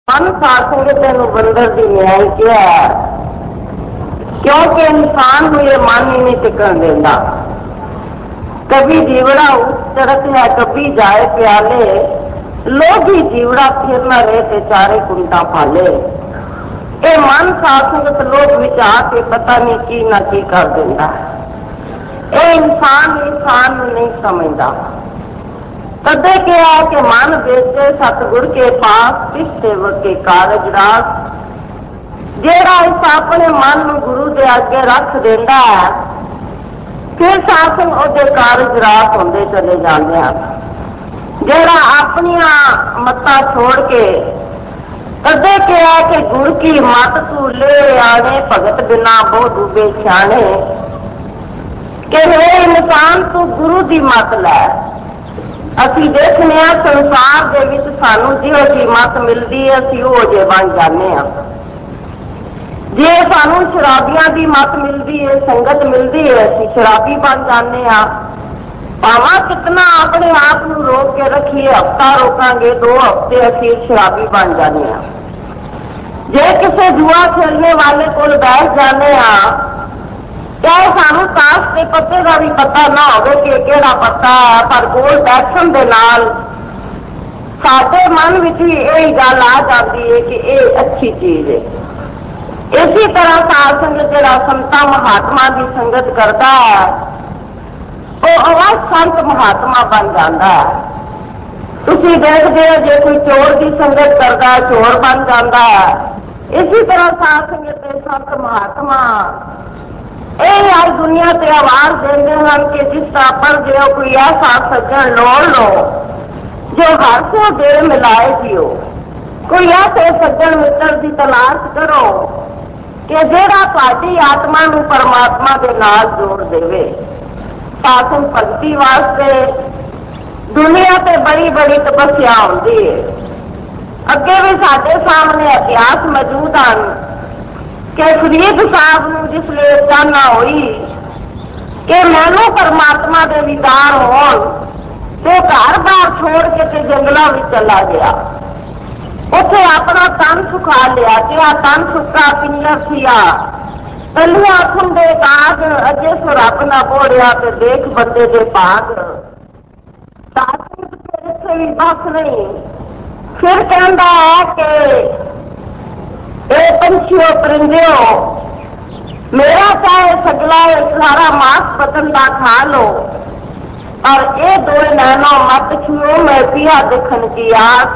मन साधु तेन बंदर की न्याय क्या है, क्योंकि इंसान को ये मन ही नहीं टिकन देता। कभी जीवड़ा उठ चढ़त है, कभी जाए प्याले, लोग ही जीवड़ा फिर न रहे ते चारे कुंटा पाले। ये मन साधुगत लोग विचार के पता नहीं की ना की कर देता है। ये इंसान नहीं समझता। कदे क्या है कि मन बेचे सतगुर के पास किस सेवक के कारज रास, जेड़ा इस अपने मन में गुरु के आगे रख देता है, फिर शासन उसके कारज रास होंगे चले जाते हैं। जेड़ा अपनिया मत्ता छोड़ के कदे क्या है कि गुरु की मत तू ले आने, भगत बिना बहुत डूबे सियाने, कि हे इंसान तू गुरु की मत लै। असी देखने संसार के विच सानू जिहो जी मत मिलती है असी उहो जे बन जाने। जे सानू शराबियां की मत मिलती है, संगत मिलती है, असी शराबी बन जाने। भावा कितना अपने आप को रोक के रखिए, हफ्ता रोकांगे 2 हफ्ते असी शराबी बन जाने। जे किसी जुआ खेलने वाले को बैठ जाने, चाहे सानू ताश के पत्ते का भी पता ना हो कि केड़ा पत्ता है, पर कोल बैठन दे नाल साडे मन विच भी यही गल आ जाती है कि ये अच्छी चीज है। इसी तरह साध संगत जिहड़ा संतां महात्मा की संगत करता है, वो अवश्य संत महात्मा बन जाता है। तुसीं देखदे हो जे कोई चोर की संगत करता है, चोर बन जाता है। इसी तरह साध संगत के संत महात्मा आज दुनिया से आवाज देते हैं कि जिस तरह पढ़ हो कोई ऐसा सज्जन लोड़ लो जो हर से देर मिलाए जियो। कोई ऐसे सज्जन मित्र की तलाश करो कि जेड़ा तुहाडी आत्मा नूं परमात्मा के नाल जोड़ देवे। साधु भगती वास्ते दुनिया से बड़ी बड़ी तपस्या होती है। अगे भी साडे सामने इतिहास मौजूद हैं कि फरीद साहब नूं जिसले चाहना हुई कि मैनू परमात्मा के विकार होण, तो घर बार छोड़ के ते जंगलों में चला गया। उसे अपना तन सुखा लिया कि आ तन सुखा पिंजर सिया तलिया खुंडे काग, अजे सो रब ना बोड़िया ते देख बंदे दे भाग। इत्थे भी बस नहीं, फिर कहता है कि पंछियों परिंदे मेरा चाहे सगला सारा मांस बदन का खा लो, और ये 2 नैनो मत छुओ मैं पिया देखन की आस।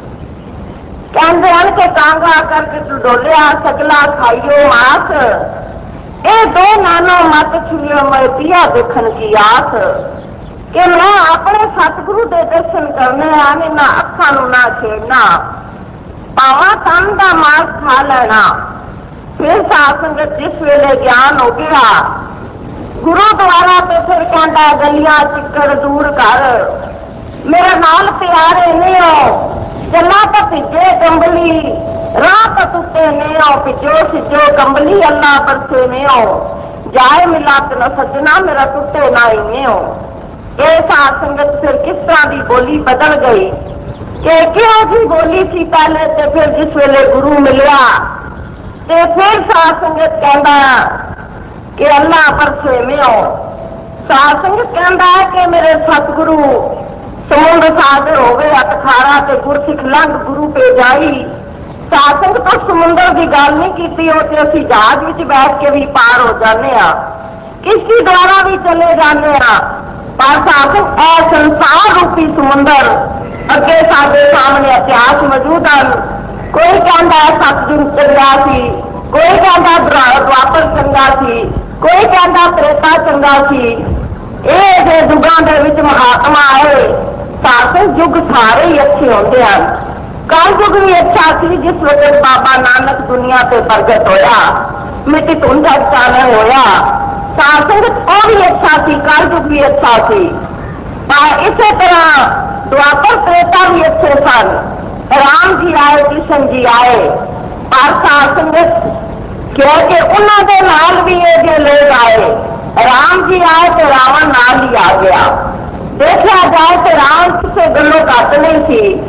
कहते हैं कि कांगा करके तू डोलिया सगला खाइयो मांस, ये 2 नैनो मत छुओ मैं पिया देखन की आस। कि मैं अपने सतगुरु के दर्शन करने आने, ना अखा नू ना छेड़ना, पावा तन का मांस खा लेना। फिर साध संगत जिस वेले ज्ञान हो गया गुरु द्वारा, तो फिर कहता गलियां चिक्कड़ दूर कर, मेरे नाल प्यारे नहीं हो। चला तो भिजे कंबली राह तो टुटे नहीं हो, भिजो सिजो कंबली अल्लाह बरसे नहीं हो। जाए मिला न सजना मेरा टुटे ना ही नहीं हो। ये साध संगत फिर किस तरह की बोली बदल गई कि क्यों जी बोली थी पहले, तो फिर जिस वेले गुरु मिलिया तो फिर साध संगत कहता कि अल्लाह बरसे में हो। साध संगत कहता है कि मेरे सतगुरु समुद्र सागर होवे अटखारा ते गुरसिख लंघ गुरु पे जाई। साध संगत तो समुद्र की गल नहीं की, तो असी जहाज में बैठ के भी पार हो जाने, किश्ती द्वारा भी चले जाने। पर साध संसार रूपी समुद्र अगे साडे सामने इतिहास मौजूद हैं। कोई कहता है सतयुग चंगा सी, कोई कहता द्वापर चंगा सी, कोई कहता त्रेता चंगा सी। ये युगों के विच महात्मा आए, साधु युग सारे ही अच्छे होंगे हैं। कल युग भी अच्छा सी जिस वक्त बाबा नानक दुनिया से प्रगट होया, मिट्टी धुंध चानन होया। साध संगत वो भी अच्छा सी, कल युग भी अच्छा सी। पर इसी तरह द्वापर त्रेता भी अच्छे सन। राम जी आए, कृष्ण जी आए, पर साध संगत क्योंकि उन्होंने नाल भी ये जो लोग आए, राम जी आए तो रावण नाल ही आ गया। देखा जाए तो रावण किसी गलों घट नहीं थी,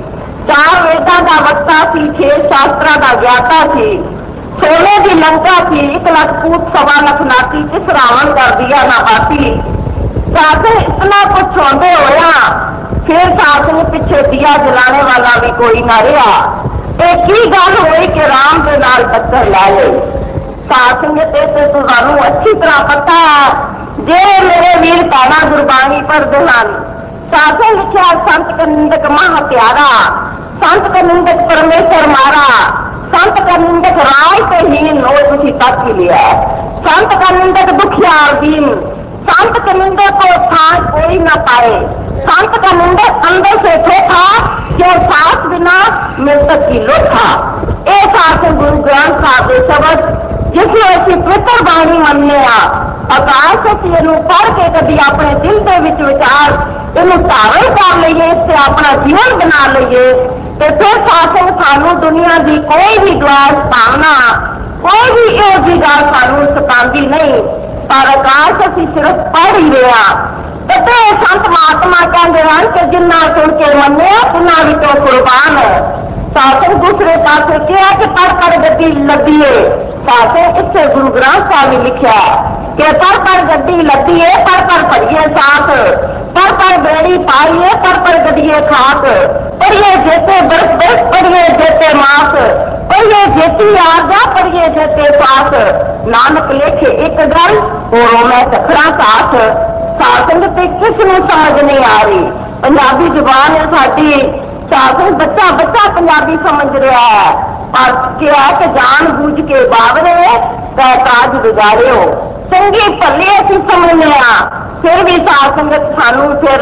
4 वेदां का वक्ता सी, 6 शास्त्रां का ज्ञाता सी, सोने की लंका थी, 1 लाख पूत 1.25 लाख नाती, किस रावण कर दिया ना बाती। साधन इतना कुछ होंदे होया फिर साधन पिछे दिया जलाने वाला भी कोई ना रहा। एक ही गल हुई कि राम के नाल टक्कर ला गई। साधन तो तुहानू अच्छी तरह पता है जे मेरे वीर भैणा गुरबाणी पढ़ते हैं। साधन लिखा संत कनिंदक महा प्यारा, संत कनिंदक परमेश्वर मारा, संत का निंदक राय पे हीन और तुझी तक ही लिया। संत का निंदक दुखियार दीन, संत के निंदक को स्थान कोई न पाए। संत का निंदक अंदर से ठोठा, जो सास बिना मृतक की लोठा। ए साथ गुरु ग्रंथ साहब के शब्द जिसे असं पवित्र बाणी मनने आकाश असी इनू पढ़ के कभी अपने दिल के विचार इनू धारण कर लीए, इससे अपना जीवन बना लीए तो फिर शासन सानू दुनिया की कोई भी द्वास भावना कोई भी यह जी गल सानू सतांदी नहीं। पर आकाश असी सिर्फ पढ़ ही रहे कदे संत महात्मा कहते हैं कि जिन्ना सुन के मन्ने उन्होंने भी तो कुर्बान है। शासन दूसरे पास क्या कि पढ़ गड्डी लदी है। शासन इससे गुरु ग्रंथ साहब ने लिखा कि पढ़ गड्डी लदी है, पढ़ पढ़िए साथ, पढ़ बेड़ी पाइए, पढ़ गड्डिए खाक, पढ़िए जेते बरस बरस, पढ़िए जेते मास, पढ़िए जेती आजा, पढ़िए जेते पास। नानक लेखे एक गल और मैं तखरा साथ। शासन ते किस नूं समझ नहीं आ रही। पंजाबी जुबान है साडी, शासन बच्चा बच्चा पंजाबी समझ रहा है पर क्या कि जान बूझ के बावरे काज बिगाड़े हो। चंगी भली असी समझने फिर भी साथ संगत सानू फिर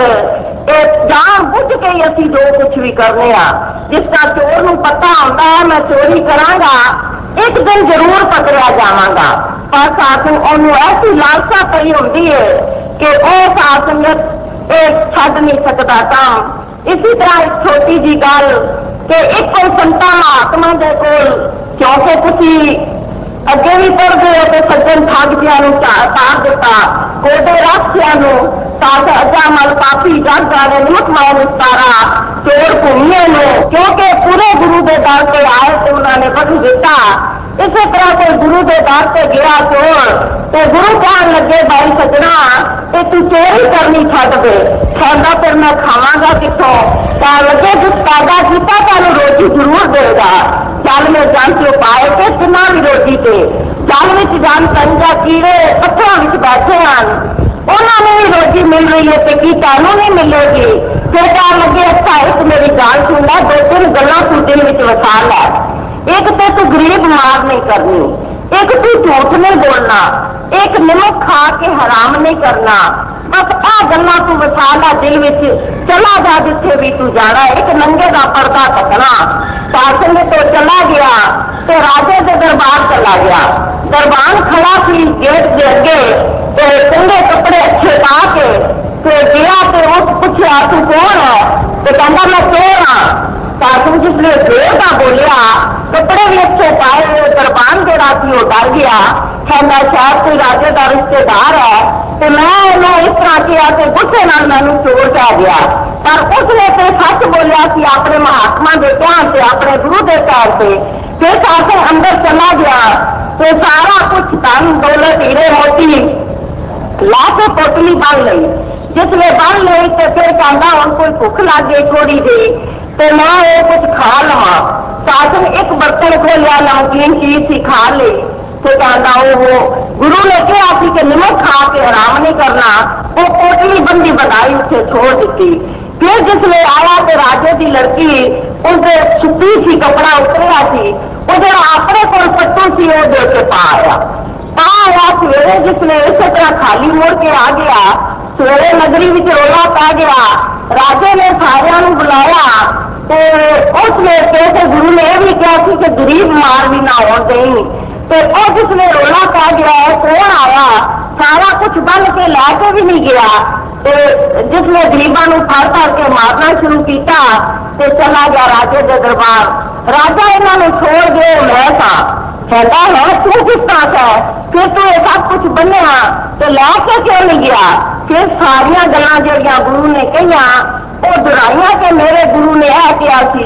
जान बुझ के ही असी जो कुछ भी करने जिसका चोर नूं पता होता है मैं चोरी करांगा एक दिन जरूर पकड़िया जावांगा, पर शासन उन्होंने ऐसी लालसा पई होंदी है कि वह साथ संगत छड्ड नहीं सकता काम। इसी तरह एक छोटी जी गल कि एक कोई संता महात्मा के कोल क्योंकि तुसी अगे भी पढ़ते हो तो सज्जन ठगजिया तार दिता, कोडे राखिया साथ अजामल पापी जग जाने निमक माए निस्तारा चोर भूमिया क्योंकि पूरे गुरु के दर से आए तो उन्होंने बदल दिता। इसी तरह कोई गुरु के दर से गया चोर तो गुरु कहन लगे भाई सजना तो तू चोरी करनी छड्ड दे, कहता फिर मैं खावांगा कितों, कह लगे जिस पैदा किया तेन रोटी जरूर देगा। जल में जन के पाए थे तिना भी रोटी थे, जल में जन पंजा कीड़े पत्थरों में बैठे हैं उन्होंने भी रोटी मिल रही है तो की तेनों नहीं मिलेगी। फिर कह लगे अच्छा एक मेरी गल सुन ला, 2-3 गल्लां तू दिल में वसा लै। एक तो तू गरीब मार नहीं करनी, एक तू झूठ नहीं बोलना, एक निमक खा के हराम नहीं करना, बस आ गल्लां तू वसा ला दिल में, चला जा जिथे भी तू जाना। एक नंगे का पर्दा ढकना। शासन तो चला गया तो राजे के दरबार चला गया। दरबान खड़ा सी गेट के अगे तो चंगे कपड़े अच्छे पा के गया तो उस पूछा तू कौन है तो कहता मैं चोर हाँ। शासन जिसलिए जोर का बोलिया कपड़े भी अच्छे पाए दरबान जो राती वो डर गया, कहना शायद कोई राजे का रिश्तेदार है तो मैं इस तरह किया कि गुस्से नाल मैनू चोर कह गया। पर उसने तो सच बोलिया कि अपने महात्मा के ध्यान से अपने गुरु के पैर से। फिर शासन अंदर चला गया तो सारा कुछ धन दौलत हीरे मोती ला के पोटली बन ली। जिसने बन ली तो फिर कहता हम कोई भुख लग गई थोड़ी जी तो मैं वो कुछ खा लवा। शासन एक बर्तन खोलिया नमकीन चीज सी खा ली तो कहता वो गुरु ने कहा कि निमक खा के आराम नहीं करना, वो पोटली बंदी बनाई उसे छोड़ दी। फिर जिसने आया तो राजे की लड़की उनसे सुती सी कपड़ा उतरिया सी वो जो अपने को पट्टू सी वो दे के पाया सवेरे जिसने इस तरह खाली मोड़ के आ गया। सवेरे नगरी में रोला पै गया, राजे ने सारिया बुलाया तो उसने कैसे गुरु ने यह भी कहा कि गरीब मार भी ना हो गई तो वह जिसने रोला पै गया कौन आया सारा कुछ बन के लैके भी नहीं गया तो जिसने गरीबों को फड़ फड़ के मारना शुरू किया तो चला गया राजे के दरबार। राजा इन्होंने छोड़ गए मैं था कहता है तू किस तरह है फिर तू ये सब कुछ बनया तो लैके क्यों नहीं गया। फिर सारिया गल्लां जड़ियां गुरु ने कही वो दोहराइया कि मेरे गुरु ने यह कहा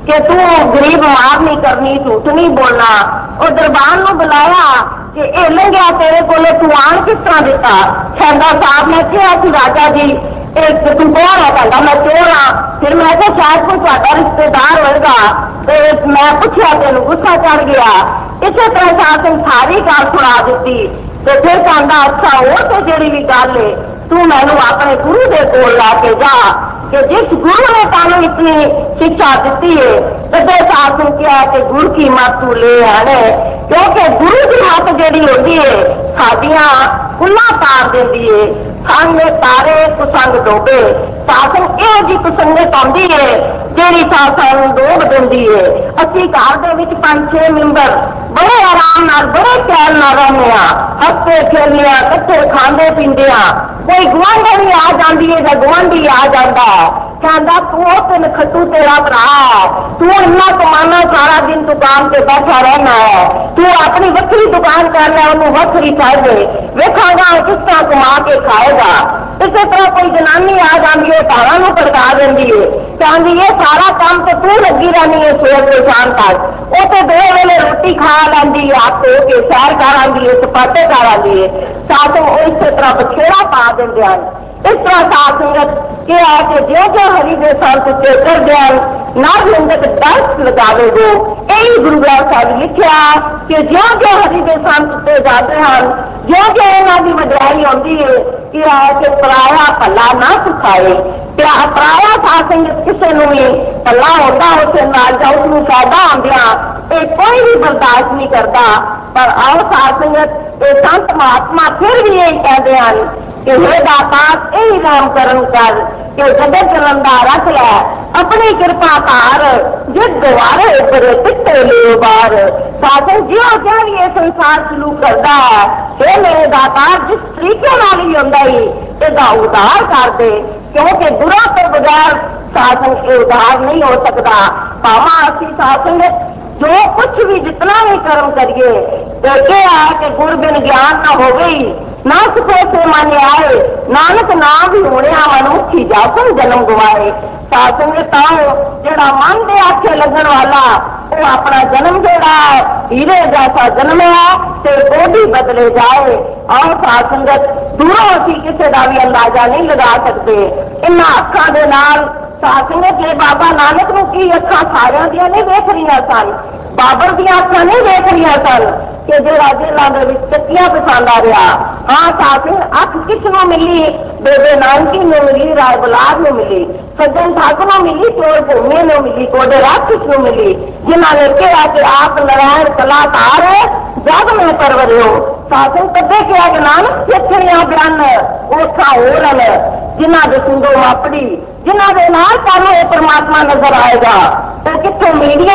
कि तू गरीब मार नहीं करनी, झूठ नहीं बोलना। और दरबार में बुलाया कि यह लंघिया तेरे को तू आन किस तरह दिता? कहता साहब मैं क्या राजा जी एक तू कौन है? कहता मैं चोर हाँ। फिर मैं क्या शायद कोई ਤੁਹਾਡਾ रिश्तेदार होगा। तो मैं पूछा तेन गुस्सा चढ़ गया। इसे तरह शासन सारी गल सुना दी। तो फिर कहता अच्छा वो तो जी भी गल है तू मैनू अपने गुरु के कोल लाके जा कि जिस गुरु ने तेन इतनी शिक्षा दी है तदे शासन क्या कि गुरु की मत तू ले आने, क्योंकि गुरु की मत जी होती है साडियां कुल्ला तार देती है। संग तारे कुसंग डोबे, शासन यह जी कुसंगत आती है जी शासन डोब देती है। असी घर के 5-6 मैंबर बड़े आराम नाल बड़े चैन नाल रहने, हंसते खेलने कट्ठे खाते पींदे, कोई गुआंढी आ जाती है या गुआंढी आ जाता कहता तू तेन खट्टू तेरा भरा तू इन्ना कमाना सारा दिन दुकान से बैठा रहना है, तू अपनी वक्री दुकान कर लिया उन्होंने वक्री कर दे वेखागा किस तरह कमा के खाएगा। इसी तरह कोई जनानी आ जाती है धारा में भड़का देती है कहती है सारा काम तो तू लगी रहनी है सवेर से शाम तक, वो तो 2 वेले रोटी खा लेंदी है, हाथ धो के सैर कर आती है, सपाटे कर आती है। शासन इस तरह बखेड़ा पा देंगे हैं। इस तरह साध संगत क्या है कि जो जो हरि के संत उत्ते कर दिया ना जिंदक दर्श लगावेगो। यही गुरु ग्रंथ साहिब लिखा कि जो जो हरि के संत उत्ते जाते हैं जो जो इन्हों की वड्याई आती है कि पराया भला ना सुखाए। पराया साध संगत किसी को भी भला होता उस नाल जाओ उसमें फायदा आंदिया कोई भी बर्दाश्त नहीं करता। पर आओ साध संगत ये संत महात्मा फिर भी यही कहते हैं कि हे दाता यही नामकरण कर कि जगत जलंदा रख लै अपनी कृपा धार जिद गवारे उपर तिट्टे लियो बार। शासन जो क्या भी ये संसार शुरू करता है हे मेरे दाता जिस तरीके नाल ही होंदा ही इसका उद्धार कर दे, क्योंकि गुरु तो बगैर शासन ये उद्धार नहीं हो सकता। भावा असी शासन जो कुछ भी जितना भी कर्म करिए तो क्या है कि गुर बिन ज्ञान ना हो गई ना सुखे से मन आए नानक नाम भी होने मनुखी जासन जन्म गवाए। शासन जड़ा मन के आखे लगन वाला वो अपना जन्म जोड़ा हीरे जैसा जन्म है तो कोडी बदले जाए। और शासंगत दूरों असी किसी का भी अंदाजा नहीं लगा सकते। इन्होंने अखा के नाल शासंगत ने बाबा नानक नूं की अखा सारियां दियां नहीं वेख रही सन, बाबर दियां अखा नहीं वेख रही सन कि जो जेलों के चक्कियां पसंद आ रहा। हाँ शासन अख किसनों मिली? बेबे नानकी ने मिली, राय बुलार ने मिली, सज्जन ठाकुर ने मिली, चोर भूमि ने मिली, कोडे राक्षस ने मिली, जिन्होंने कहा कि आप नारायण कलाकार है जग में परवर हो। शासन कदे कहा कि नानक सिखिया बयान ओखा हो रन जिन्हों के सुंदो मापड़ी जिन्हों के नाल तानू परमात्मा नजर आएगा। तो कितों मीडिया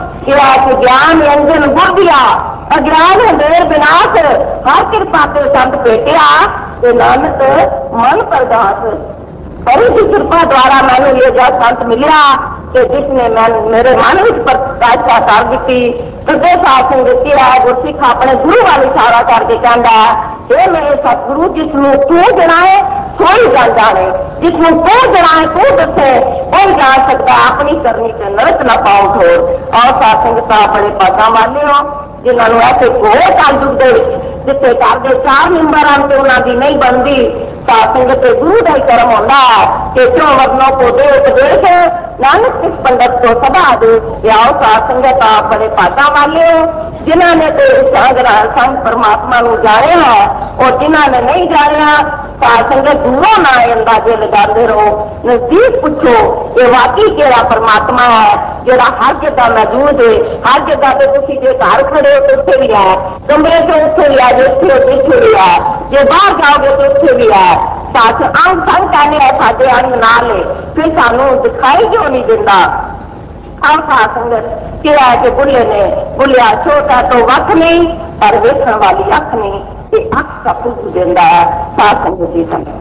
कि ज्ञान अंजन गुर दिया अज्ञान देर विनाश हर कृपा के संत भेटिया ते नानक मन प्रगास। बड़ी की कृपा द्वारा मैंने ये जब संत मिलिया कि जिसने मेरे मन में प्रकाशा कर दी हृदय शासन दी है। गुरसिख अपने गुरु वाली इशारा करके कहता हे मेरे सतगुरु जिसनों तू जनाए कोई गल जाने, जिसनों तू जनाए तू दसे कोई जान सकता अपनी करनी से नरक न पाओ ठोर। और सासंगता बड़े पासा वाले हो जिन्होंने ऐसे घोर कालयुग जिथे घर के 4 मैंबर आन तो उन्होंने नहीं बनती। सासंगत गुरु का ही कर्म होता है कि क्यों वर्णों को दे उपदेश नानक किस पंडित को सदा दे। आओ सासंगत आप बड़े पासा वाले हो जिन्होंने तो संग परमात्मा को जाने है और जिन्होंने नहीं जानिया सासंगत दूरों ना अंदाजे लगाते रहो, नजदीक पूछो ये वाकई केड़ा परमात्मा है जोड़ा हर जगह मौजूद है। हर जगह पे तुम जो घर खड़े हो तो उत्थे भी है, कमरे से उत्थे भी है, जिथे हो जिथे भी है, जो बाहर जाओगे तो उत्थे भी है। साथ अंग संग कहने साढ़े अंग नाल है फिर सानू दिखाई क्यों नहीं देता। हम सासंगत क्या है कि बुले ने बुलिया छोटा तो वख नहीं पर वेखण वाली अख नहीं, अख सब कुछ देता है। सासंगत जी